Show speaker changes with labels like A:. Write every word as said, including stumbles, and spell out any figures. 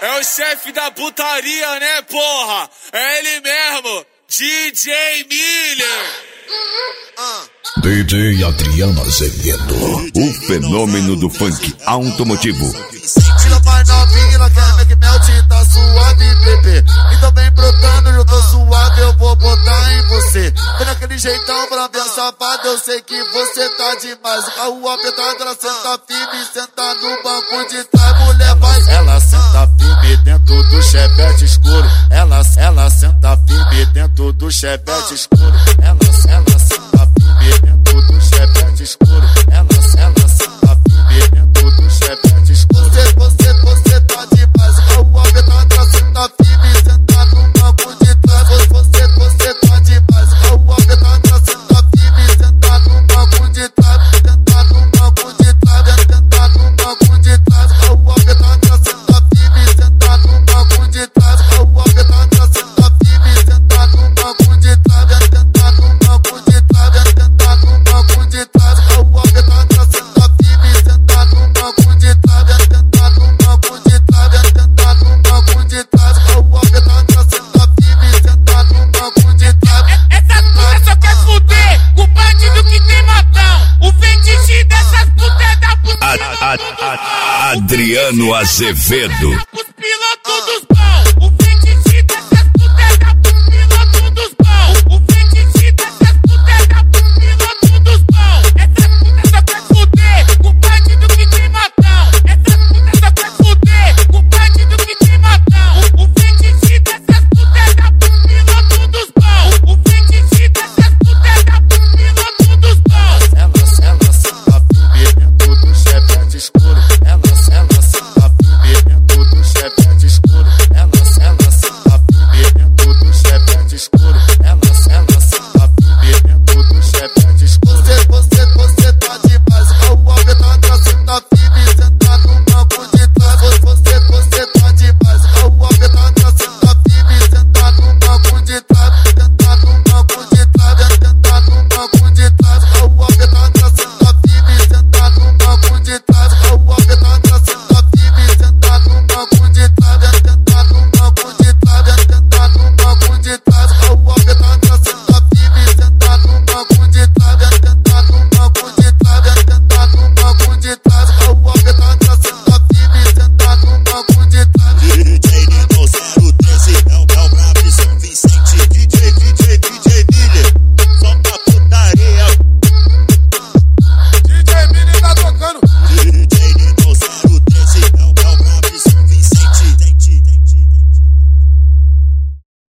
A: É o chefe da putaria, né, porra? É ele mesmo, D J Miller.
B: D J Adriano Azevedo, o fenômeno do funk automotivo.
C: Tira mais novinha, ela quer ver que melt tá suave, bebê. Então vem brotando, eu tô suave, eu vou botar em você. Vem naquele jeitão pra ver safado, eu sei que você tá demais. O carro apertado, ela senta firme, senta no banco de trás, mulher vai. Ela senta firme dentro do chevette escuro. Ela, ela senta firme dentro do chevette escuro. Ela, ela senta firme dentro do chevette escuro. Ela, ela senta firme dentro do chevette escuro. Você, você, você tá demais. O carro apertado, ela senta firme, senta no banco de trás. Você, você tá demais. O carro apertado, ela senta firme, senta no banco de trás. Senta no banco de trás, senta no banco de trás. O carro apertado, ela senta firme, senta no banco de trás. O carro apertado, ela senta firme, senta no banco de trás. Senta no banco de trás, senta no banco de trás. O carro apertado, ela senta firme, senta no banco de trás. Senta no banco de trás, senta no banco de trás. O carro apertado, ela senta firme, senta no banco de trás.
D: Essas putas só quer fuder, o bandido que tem matão. O fetiche dessas putas é da puta.
B: A, a, a, Adriano Azevedo.